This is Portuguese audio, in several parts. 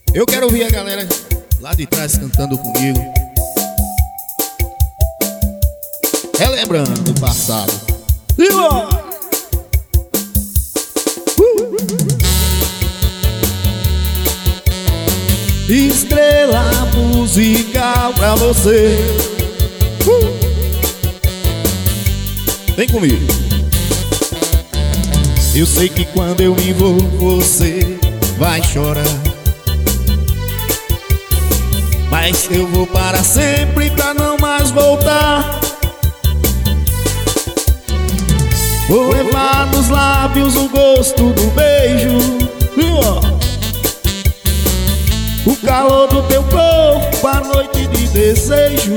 Eu quero ouvir a galera lá de trás cantando comigo, relembrando do passado. Estrela musical pra você. Vem comigo. Eu sei que quando eu me vou, você vai chorar, mas eu vou para sempre pra não mais voltar. Vou levar nos lábios o gosto do beijo, o calor do teu corpo, a noite de desejo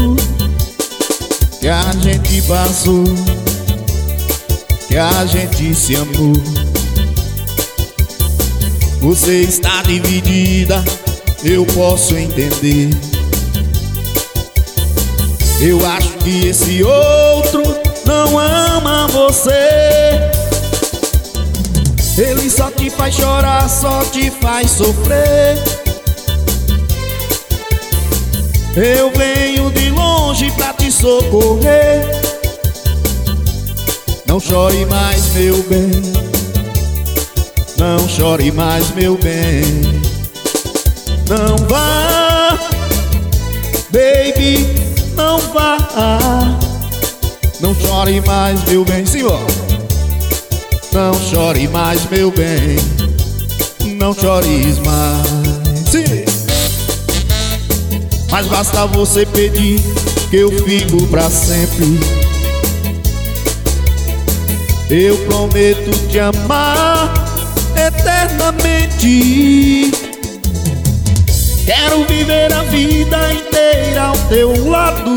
que a gente passou, que a gente se amou. Você está dividida, eu posso entender. Eu acho que esse outro não ama você. Ele só te faz chorar, só te faz sofrer. Eu venho de longe pra te socorrer. Não chore mais, meu bem. Não chore mais, meu bem. Não vá, baby, não vá. Não chore mais, meu bem. Senhor, não chore mais, meu bem. Não chores mais. Sim. Mas basta você pedir que eu fico pra sempre. Eu prometo te amar eternamente. Quero viver a vida inteira ao teu lado,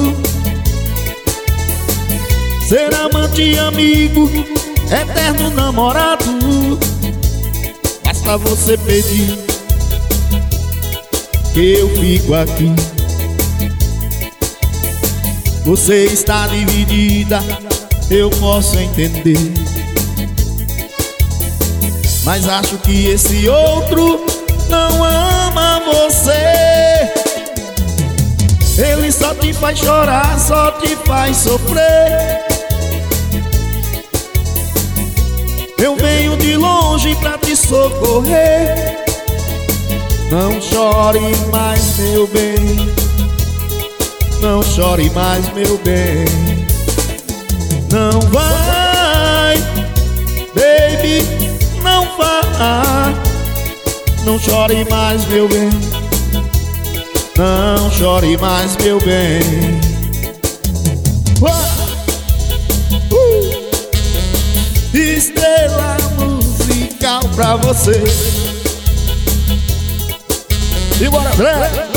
ser amante e amigo, eterno namorado. Basta você pedir que eu fico aqui. Você está dividida, eu posso entender, mas acho que esse outro não ama você. Ele só te faz chorar, só te faz sofrer. Eu venho de longe pra te socorrer. Não chore mais, meu bem. Não chore mais, meu bem. Não vai, baby, não vá. Não chore mais, meu bem. Não chore mais, meu bem. Estrela musical pra você. E bora, André!